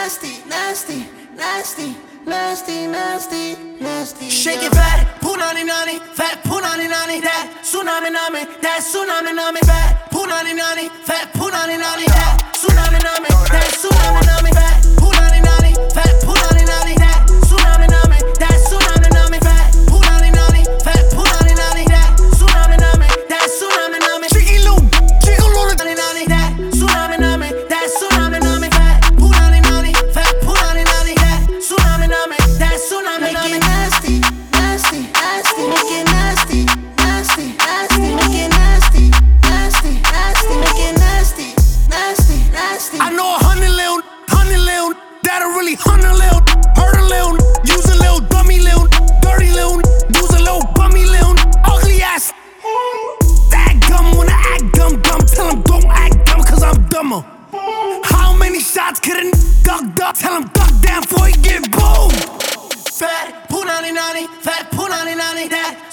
nasty, nasty, nasty, nasty, nasty, nasty. Shake it fat, punani nani, fat punani nani, that tsunami nami, that tsunami nami, fat punani nani, fat punani nani, that tsunami nami, that tsunami nami, fat punani nani, fat punani nani, that tsunami nami, that tsunami nami, fat punani nani, fat punani nani, that tsunami nami, that tsunami nami. Chicky Lou, jiggle on it, nani, that tsunami nami, that tsunami nami, fat punani nani, fat punani nani, that tsunami nami, that tsunami nami. Make it nasty, nasty, nasty. Make it nasty, nasty, nasty. Make it nasty, nasty, nasty. Make it nasty, nasty, nasty. I know 100 lil, that'll really 100 lil, hurt a lil, use a lil, dummy lil, dirty lil, use a lil, bummy lil, ugly ass. That gum when I act dumb, tell him don't act dumb cause I'm dumber. How many shots could a duck, tell him duck down before he get boom. Fat punani nani, that